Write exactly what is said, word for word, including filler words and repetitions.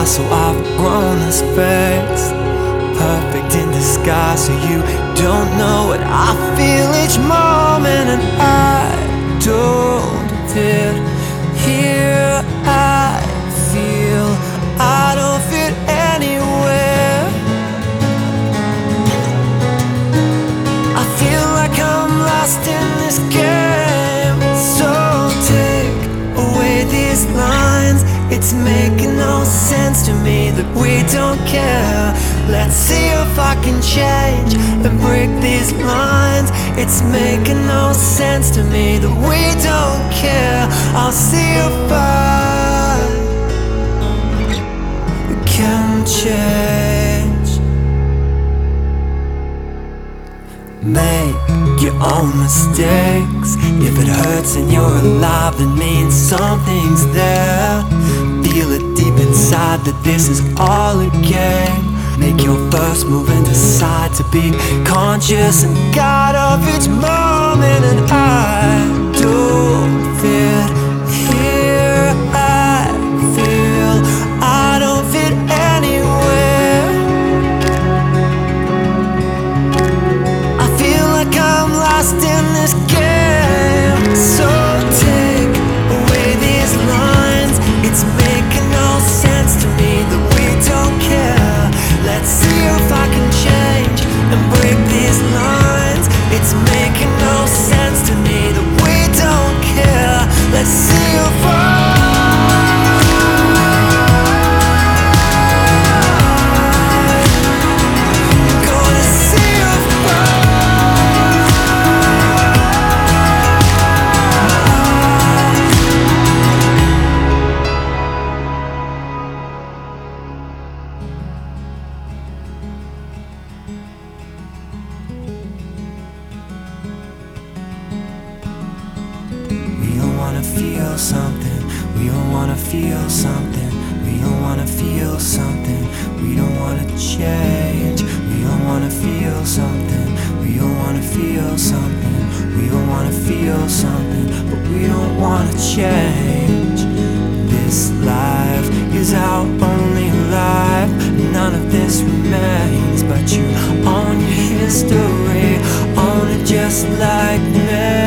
so I've grown this face, perfect in disguise, so you don't know what I feel each moment. And I don't fit here, I feel I don't fit anywhere. I feel like I'm lost in this game. So take away these lines, it's making no sense to me that we don't care. Let's see if I can change and break these lines. It's making no sense to me that we don't care. I'll see if I can change. Make your own mistakes. If it hurts and you're alive, that means something's there. Feel it deep inside that this is all a game. Make your first move and decide to be conscious and God of each moment. And I don't fit here, I feel I don't fit anywhere. I feel like I'm lost in this game. So take away these lines, it's making no sense to me that we don't care. Let's see if I can change and break these lines. It's making no sense to me that we don't care. Let's see if I gonna see if I wanna feel something, we don't wanna feel something, we don't wanna feel something, we don't wanna change, we don't wanna feel something, we don't wanna feel something, we don't wanna feel something, but we don't wanna change. This life is our only life, none of this remains, but you own your history, own it just like me.